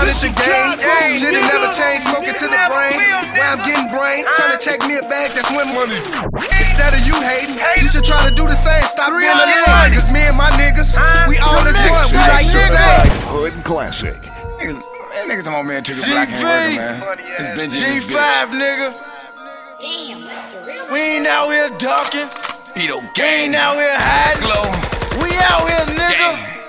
300 the game. Shit ain't never changed, smoking to the brain. Where I'm getting brain, trying to check me a bag, that's win money. Instead of you hating, you should try to do the same. Stop being a lame. Cause me and my niggas, we all is one. We like the same. Hood Classic. Niggas talking about man, Trigger Black ain't working, man. It's Benji G5, nigga. Damn, that's surreal. We ain't out here ducking. Beto We gang. ain't out here hiding. Glow. We out here, nigga.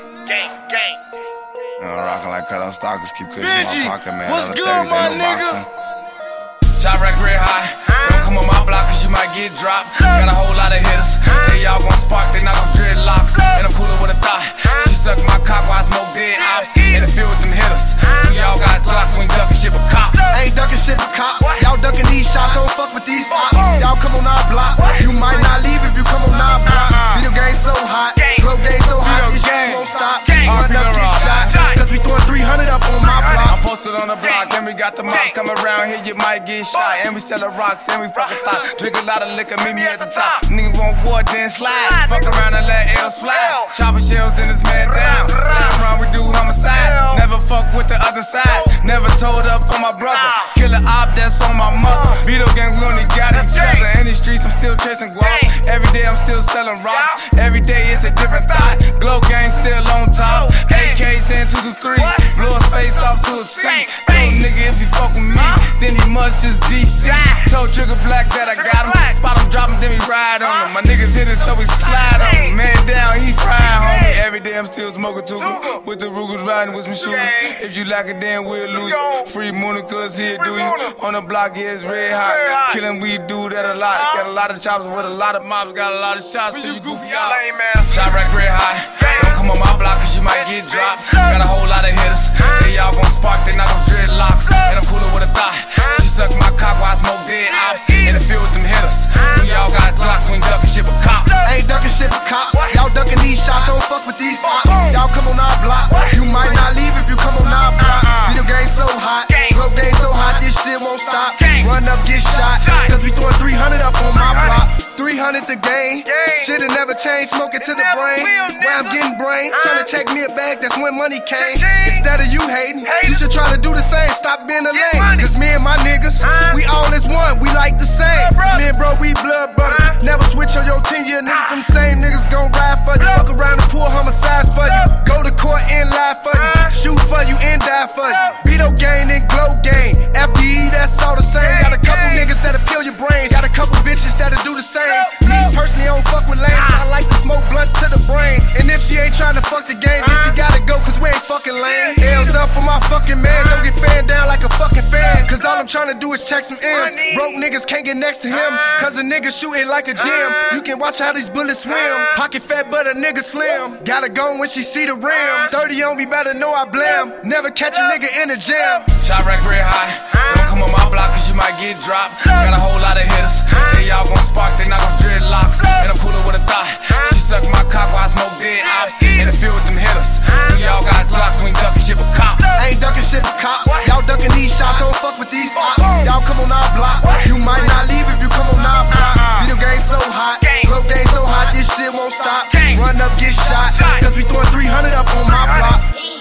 Gang. Rockin' like cut off stalkers, keep cushion Benji, in my pocket, man. what's Other good, things my ain't no nigga? boxing. Shot rack red high. Don't come on my block, cause you might get dropped. Got a whole lot of hitters. They all gon' spark, they knock off dreadlocks. And I'm cooler with a thought. She suck my cock while I smoke dead ops. In the field with them hitters. We all got Glocks, we ain't ducking shit with cops. I ain't ducking shit with cops. Y'all ducking these shots, don't fuck with these ops. Y'all come on our block. You might not leave if you come on our block. Video game so hot, glow game so hot, this shit won't stop. Run up, get shot, cause we throwing 300 up on my block. I'm posted on the block, and we got the mob coming around here, you might get shot. And we sellin' rocks, and we fucking thought. Drink a lot of liquor, meet me at the top. Nigga want war, then slide. Fuck around and let L slide. Chopping shells, then this man down. Later on, we do homicide. Never fuck with the other side. Never told up on my brother. Killer op, that's for my mother. Vito gang, we only got each other. In the streets, I'm still chasing guap. Every day, I'm still selling rocks. Every day, it's a different thought. Glow gang still on top. AK 10, 2 to 3. Blow his face off to his feet. Yo, nigga, if he fuck with me, then he must just DC. Told Trigger Black that I got him. Spot him, drop him, then we ride on him. My niggas hit it, so we slide on him. Man down, he fried, homie. Every day I'm still smoking Tuga. With the Rugers riding with some shooters. If you like it, then we'll lose. Free Monica's here, do you? On the block, yeah, it's red hot. Killing, we do that a lot. Got a lot of chops with a lot of mobs. Got a lot of shots, so you goofy out. Shot rack red high. Don't come on my block, cause you might get dropped. Got a whole lot of hitters. They all gon' spark, they knock off dreadlocks. And I'm cooler with a thought. She suck my cock while I smoke dead ops. In the field with them hitters. We all got Glocks, we ain't ducking shit with cops. I ain't ducking shit with cops. Y'all ducking these shots, don't fuck with these ops. Y'all come on our block. You might not leave if you come on our block. Video game so hot, glow game so hot, this shit won't stop. Run up, get shot, cause we throwing 300 up on my block. 300 the game, shit'll never change, smoking to the brain. Where I'm getting brain, trying to check me a bag, that's when money came. Instead of you hating, you should try to do the same, stop being a lame. Cause me and my niggas, we all is one, we like the same. Me and bro, we blood brothers, never switch on your 10-year niggas. Them same niggas gon' ride for you, fuck around and pull homicides for you. Go to court and lie for you, shoot for you and die for you. Beto gang and glow gang, FDE, that's all the same. Got a couple niggas that'll peel your brains, got a couple bitches that'll do the same. Me personally, I don't fuck with lames. I like to smoke blunts to the brain. And if she ain't trying to fuck the game, then she gotta go, cause we ain't fucking lame. L's up for my fucking man. Don't get fanned down like a fucking fan. Cause all I'm trying to do is check some M's. Broke niggas can't get next to him, cause a nigga shooting like a gym. You can watch how these bullets swim. Pocket fat, but a nigga slim. Gotta go when she see the rim. 30 on me, better know I blam. Never catch a nigga in the gym. Shot rack red high. Don't come on my block, cause you might get dropped. Got a whole lot of hitters. They all gon' spark, they knock off dreadlocks. And I'm cooler with a thought. She suck my cock while I smoke dead ops. In the field with them hitters. We all got Glocks, we ain't ducking shit with cops. I ain't ducking shit with cops. Y'all ducking these shots, don't fuck with these ops. Y'all come on our block. You might not leave if you come on our block. Video game so hot, glow game so hot, this shit won't stop. Run up, get shot, cause we throwing 300 up on my block.